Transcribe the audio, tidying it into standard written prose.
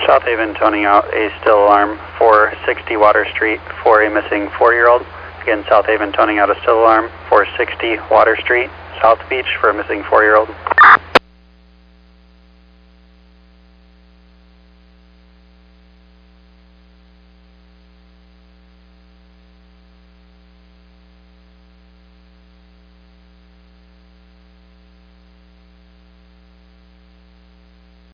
South Haven toning out a still alarm for 60 Water Street for a missing 4-year-old. Again, South Haven toning out a still alarm for 60 Water Street, South Beach for a missing 4-year-old.